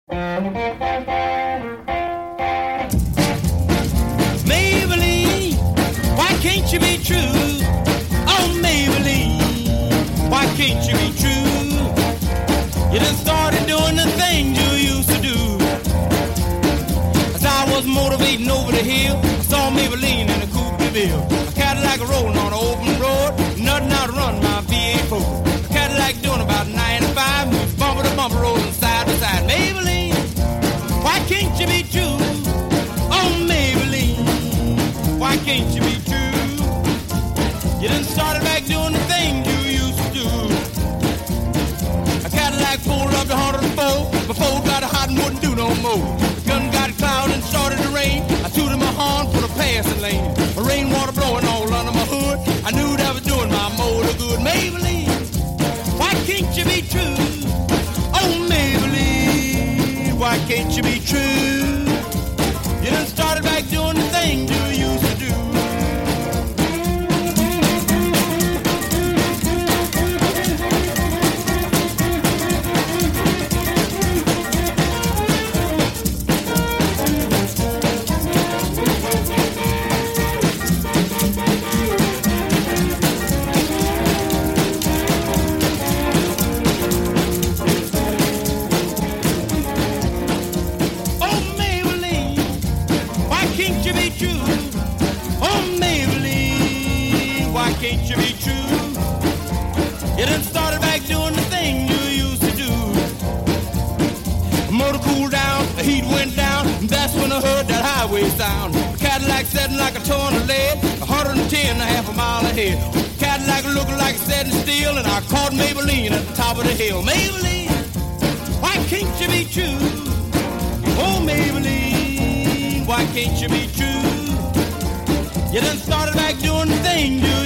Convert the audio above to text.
Maybelline, why can't you be true? Oh, Maybelline, why can't you be true? You done started doing the things you used to do. As I was motivating over the hill, I saw Maybelline in a coupe de ville. A Cadillac rolling on an open road, nothing out to run my V8 A Cadillac doing about 95, moves bumper to bumper, rolling side to side. Maybelline, why can't you be true? Oh, Maybelline, why can't you be true? You done started back doing the things you used to do. A Cadillac pulled up to 104, before it got hot and wouldn't do no more. The gun got cloud and started to rain. I tooted my horn for the passing lane. The rainwater blowing all under my hood. I knew that was doing my motor good. Maybelline, why can't you be true? Oh, Maybelline, why can't you be true? You done started back doing the things you used to do. Can't you be true? You done started back doing the thing you used to do. The motor cooled down, the heat went down, and that's when I heard that highway sound. The Cadillac setting like a ton of lead, 110 and a half a mile ahead. The Cadillac looking like it's setting still, and I caught Maybelline at the top of the hill. Maybelline, why can't you be true? Oh, Maybelline, why can't you be true? You done started back doing the thing you